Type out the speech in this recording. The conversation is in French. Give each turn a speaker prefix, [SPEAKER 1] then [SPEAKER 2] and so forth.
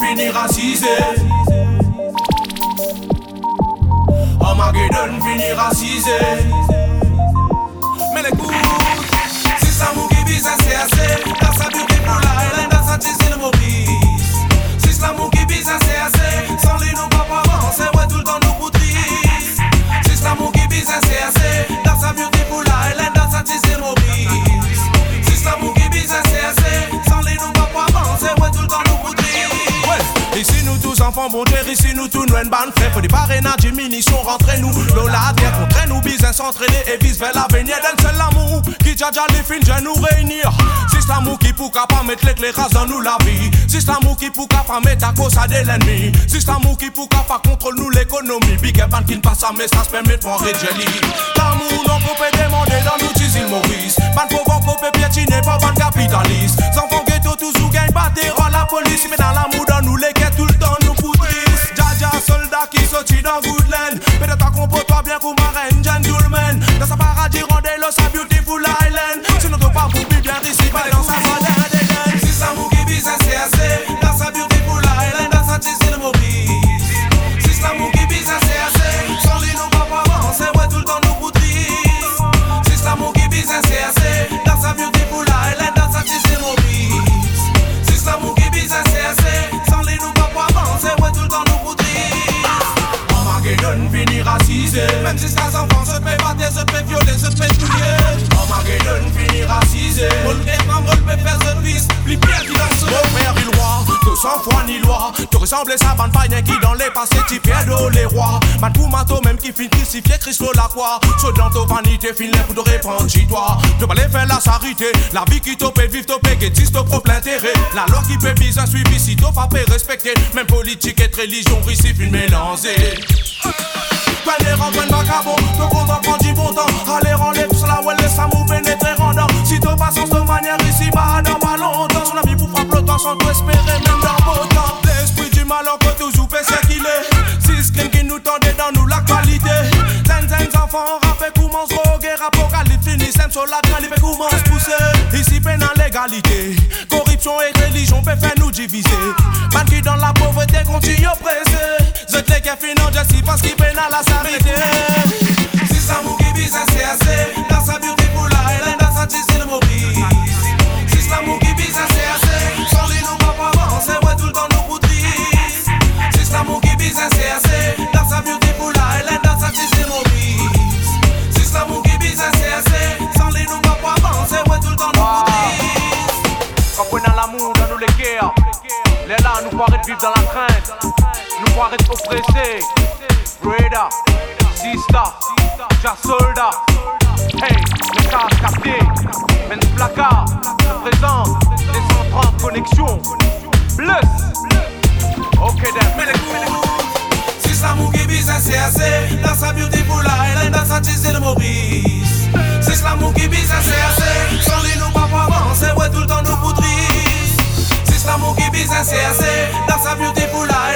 [SPEAKER 1] finit racisé. Armageddon finit racisé. Mais l'écoute, si ça mou qui vise c'est assez. That's a beautiful island, that's a cheesy Maurice. Si ça mou qui vise c'est assez. Sans lui nous pas avancer, ouais tout le temps nous pour triste. Si ça mou qui vise c'est assez. That's a beautiful island, that's a cheesy Maurice. Si ça mou qui vise c'est assez. Sans lui nous pas avancer, ouais tout le temps nous pour triste. Ici nous tous enfants bon terre, ici nous tous nous une bande frère. Faut des parrainages, des munitions, rentrez-nous. Lola terre, contre-nous, business s'entraîner et vise vers l'avenir. D'un seul l'amour qui déjà les fins de nous réunir. C'est l'amour qui pour pas mettre l'éclairage dans nous la vie. C'est l'amour qui pour pas mettre à cause de l'ennemi. C'est l'amour qui pour pas contrôle nous l'économie. Big band qui ne passe à message permet de voir Jelly. L'amour non peut demander dans nous îles Maurice. Ban pauvre peut piétiner pas ban capitaliste. Enfants ghetto tous ou gagne battre la police. Mais dans l'amour dans nous les tout le temps nous poutris. Jaja soldat qui sortit dans Goodland. Peut-être qu'on peut pas bien pour marraine gentleman. Dans sa paradis rendez-le sa beautiful island. Si nous ne pas pour bien ici pas dans sa fondée. Si ça mou qui vise c'est assez. Dans sa beautiful island, dans sa cheesy Maurice. Si ça mou qui vise c'est assez. Sans lui nous pas avancer, ouais tout le temps nous poutris. Si ça mou qui vise c'est assez. Dans sa beautiful island, dans sa cheesy Maurice. Si ça mou qui vise c'est assez. Sans lui nous pas avancer, ouais tout le temps nous poutris. Armageddon finit racisé. Même si ça enfants se fait battre, se fait violer, se fait tuer. Armageddon finit racisé. On le fait pas, on le fait faire ce fils. Plus bien qu'il a ce mon frère il roi, que sans foi ni loi. Tu ressembles à sa bande païenne qui dans les passés t'y perd les rois. Man pour mato même qui finit crucifié Christ la croix. Saut dans ta vanité, fin les pour te répandre chez toi. Tu vas les faire la charité. La vie qui t'opé, vive t'opé, guettiste au propre intérêt. La loi qui peut viser un suivi si t'offre à respecter. Même politique et religion, ici fin mélangé. Prenez rentre un macabon, te content prendre du bon temps. Allez renler tout cela, ouais laisse ça mou pénétrer rendant. Si t'as pas sens de manière ici, bah dans pas longtemps. Son ami pour frappe le temps sans tout espérer, même dans beau temps. L'esprit du mal encore toujours fait ce qu'il est. Si screen qui nous tendait dans nous l'actualité. Zen enfants rappellent comment se droguer. Apocalypse fini, sème sur la grande, il comment se pousser. Ici peine en légalité. Corruption et religion peut faire nous diviser. Man qui dans la pauvreté continue oppressé. Je te l'ai qu'à finir, je sais pas ce qui peine à la s'arrêter. Si ça mou qui vise c'est assez. Dans sa beautiful island, dans sa cheesy Maurice. Si ça mou qui vise c'est assez. Sans lui nous pas avancer, ouais tout le temps nous poutris. Si ça mou qui vise c'est assez. Dans sa beautiful island, dans sa cheesy Maurice. Si ça mou qui vise c'est assez. Sans lui nous pas avancer, ouais tout le temps nous poutris.
[SPEAKER 2] Comprenant l'amour dans nous les guerres. Les là nous faut arrêter de vivre dans la crainte. Nous faut arrêter d'oppresser. Breda, Sista, Ja Soldat. Hey, message capté. Men placard, je présente les 130 connexions. Bless. Ok, then.
[SPEAKER 1] Si ça mou qui vise c'est assez. Dans sa beautiful island, dans sa cheesy Maurice. Si ça mou qui vise c'est assez. Sans lui nous pas avancer, ouais tout le temps nous poutris. Si ça mou qui vise c'est assez. Dans sa beautiful island.